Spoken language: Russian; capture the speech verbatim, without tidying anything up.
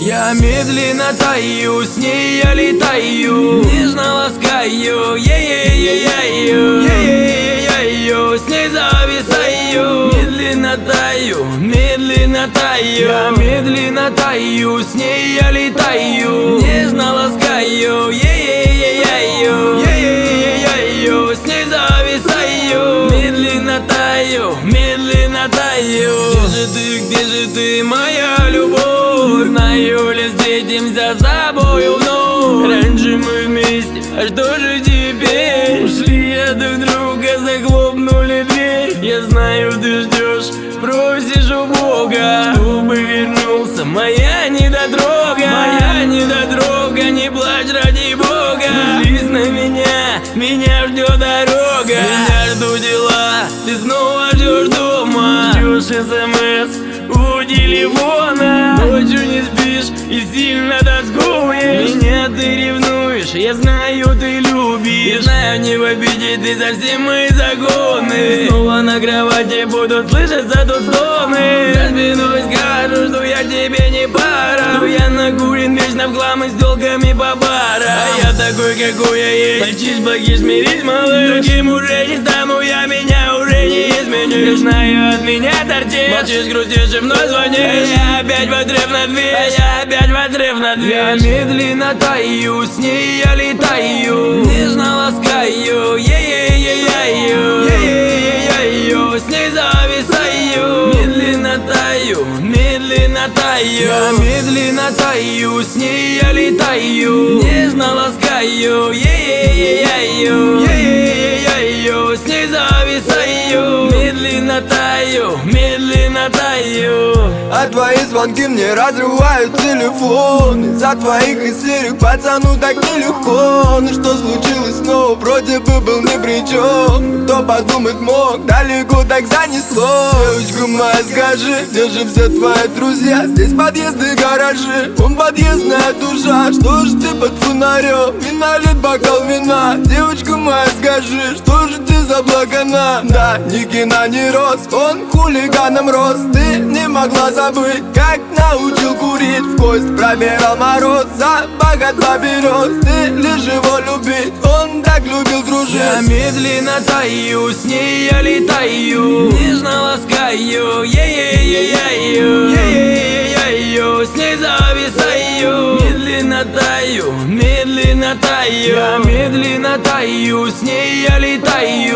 Я медленно таю, с ней я летаю, нежно ласкаю, е-е-е-е-е, е-е-е-е-е, с ней зависаю. Медленно таю, медленно таю, я медленно таю, с ней я летаю, нежно ласкаю, е-е-е-е-е, е-е-е-е-е, с ней зависаю. Медленно таю, медленно таю. Где же ты, где же ты, моя любовь? Знаю ли, встретимся с тобою вновь? Раньше мы вместе, а что же теперь? Ушли от друг друга, захлопнули дверь. Я знаю, ты ждешь, просишь у Бога, чтобы вернулся моя недотрога. Моя недотрога, не плачь ради Бога. Злись на меня, меня ждет дорога. Меня ждут дела, ты снова ждешь дома. Ждешь смс у телефона, ночью не спишь и сильно тоскуешь. Меня ты ревнуешь, я знаю, ты любишь. Я знаю, не в обиде, ты совсем мои законы. Снова на кровати будут слышаться тут стоны. За спиной скажу, что я тебе не пара, что я накурен вечно в хлам и с телками по барам. А я такой, какой я есть, мальчиш, благиш, смирись, малыш. Другим уже не стану, я меня уже не изменю. Знаю, от меня торчишь, молчишь, грустишь и вновь звонишь. Я опять в отрыв на дверь, я опять в отрыв на дверь. Я медленно таю, с ней я летаю, нежно ласкаю, е-е-е-е-е, е-е-е-е-е, с ней зависаю. Медленно таю, медленно таю, я медленно таю, с ней я летаю, нежно ласкаю, е-е-е-е-е, е-е-е-е-е, с ней зависаю. Медленно таю, медленно таю. А твои звонки мне разрывают телефон. Из-за твоих истерик пацану так нелегко. Ну что случилось снова, вроде бы был ни при чем. Кто подумать мог, далеко так занесло. Девочка моя, скажи, где же все твои друзья? Здесь подъезды, гаражи, он подъездная душа. Что ж ты под фонарем, и налит бокал вина? Девочка моя, скажи, что же ты за благана? Да, ни кино, ни рост, он хулиганом рос. Ты не могла забыть, как научил курить в кость, пробирал мороз, запах от берез. Ты лишь его любить, он так любил дружить. Я медленно таю, с ней я летаю, нежно ласкаю, е-е-е-е-е, е-е-е-е-е, с ней зависаю. Медленно таю, медленно таю, я медленно таю, с ней я летаю,